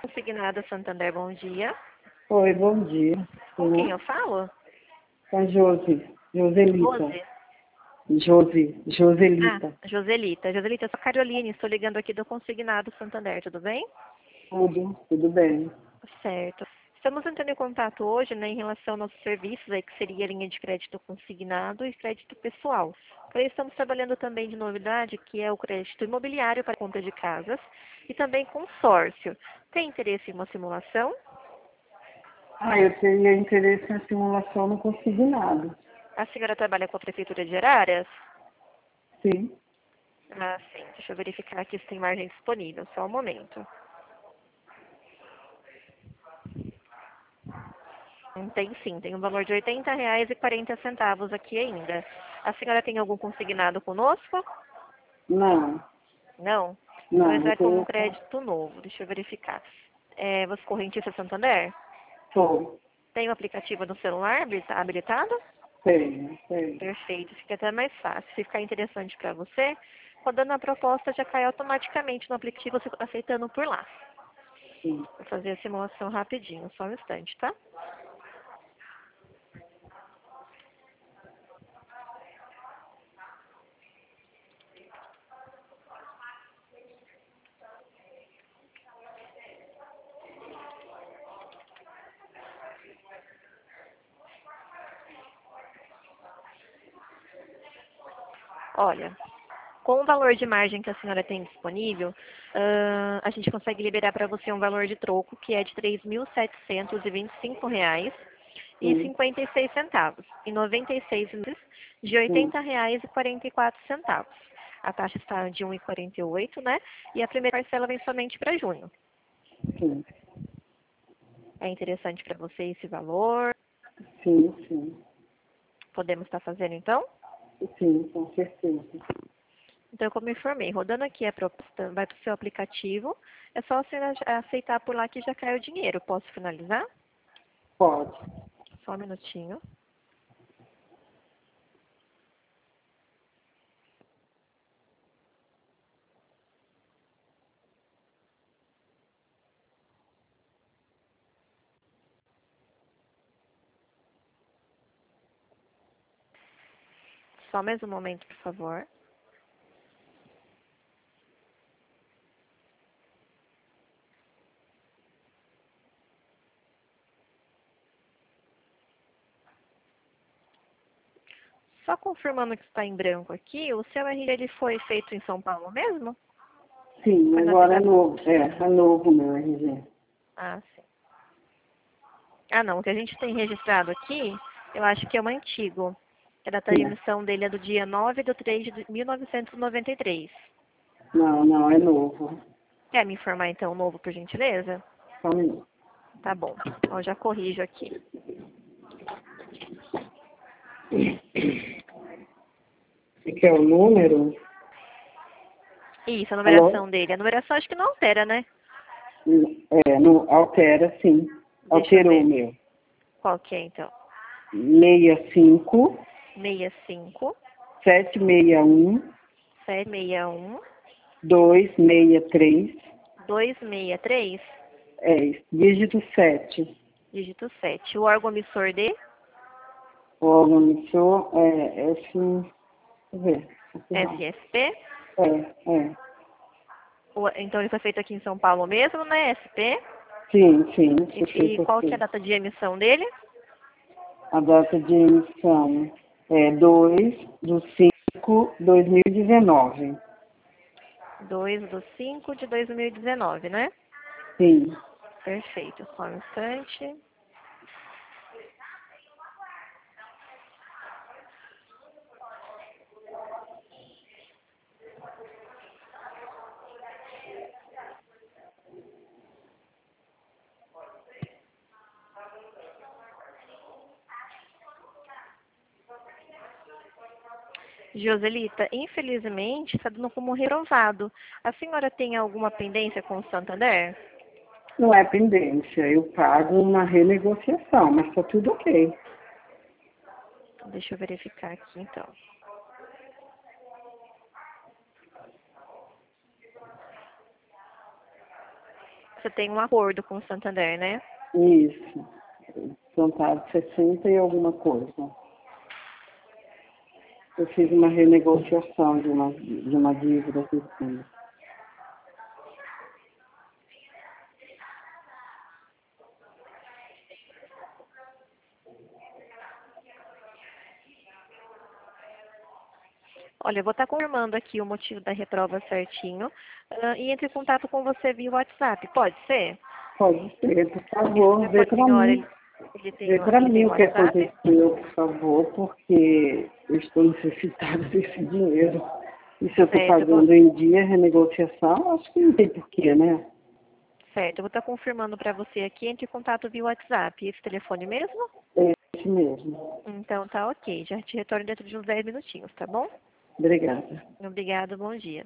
Consignada Santander, bom dia. Oi, bom dia. Com quem eu falo? Com a Joselita. Joselita. Joselita. Joselita, eu sou a Caroline, estou ligando aqui do Consignado Santander, tudo bem? Tudo bem. Certo. Estamos entrando em contato hoje, né, em relação aos nossos serviços, aí, que seria a linha de crédito consignado e crédito pessoal. Porém, estamos trabalhando também de novidade, que é o crédito imobiliário para compra de casas e também consórcio. Tem interesse em uma simulação? Eu teria interesse na simulação no consignado. A senhora trabalha com a Prefeitura de Araras? Sim. Ah, sim. Deixa eu verificar aqui se tem margem disponível. Só um momento. Tem sim, tem um valor de R$ 80,40 aqui ainda. A senhora tem algum consignado conosco? Não. Não? Então Não, eu entrar como um tô... crédito novo. Deixa eu verificar. Você é correntista Santander? Tô. Tem o aplicativo no celular habilitado? Tenho. Perfeito, fica até mais fácil. Se ficar interessante para você, rodando a proposta já cai automaticamente no aplicativo, você aceitando por lá. Sim. Vou fazer a simulação rapidinho, só um instante, tá? Olha, com o valor de margem que a senhora tem disponível, a gente consegue liberar para você um valor de troco que é de R$ 3.725,56. Em 96 meses de R$ Sim. 80,44. A taxa está de 1,48, né? E a primeira parcela vem somente para junho. Sim. É interessante para você esse valor? Sim. Podemos estar fazendo então? Sim, com certeza. Então, como eu informei, rodando aqui a proposta, vai para o seu aplicativo. É só você aceitar por lá que já cai o dinheiro. Posso finalizar? Pode. Só um minutinho. Só mais um momento, por favor. Só confirmando que está em branco aqui, o seu RG ele foi feito em São Paulo mesmo? Sim, Foi na agora é cidade? novo. É novo meu RG. Ah, sim. Ah, não. O que a gente tem registrado aqui, eu acho que é o antigo. A data de Sim. emissão dele é do dia 9/3 de 1993. Não, é novo. Quer me informar então o novo, por gentileza? Só um minuto. Tá bom. Eu já corrijo aqui. Você quer o número? Isso, a Alô? numeração dele. A numeração acho que não altera, né? Altera, sim. Deixa eu Alterou o ver. meu. Qual que é então? 65 65 761 761 263 263, dígito 7. dígito 7. O órgão emissor de O órgão emissor é S. Deixa eu ver. SSP. É. Então ele foi feito aqui em São Paulo mesmo, né? SP. Sim, E qual que é a data de emissão dele? A data de emissão é 2/5/2019. 2/5/2019, né? Sim. Perfeito. Só um instante. Joselita, infelizmente está dando como reprovado. A senhora tem alguma pendência com o Santander? Não é pendência, eu pago uma renegociação, mas está tudo ok. Deixa eu verificar aqui então. você tem um acordo com o Santander, né? Isso. Então tá 60 e alguma coisa. Eu fiz uma renegociação de uma dívida que tinha. Olha, eu vou estar confirmando aqui o motivo da reprova certinho e entre em contato com você via WhatsApp. Pode ser? Pode ser, por favor, vê Telefone para senhora, mim. Vê para ele tem mim o que WhatsApp? aconteceu, por favor, porque eu estou necessitada desse dinheiro. E se eu estou Certo, pagando em dia a renegociação, acho que não tem porquê, né? certo, eu vou estar confirmando para você aqui, entre em contato via WhatsApp. Esse telefone mesmo? É isso mesmo. Então tá ok, já te retorno dentro de uns 10 minutinhos, tá bom? Obrigada. Obrigada, bom dia.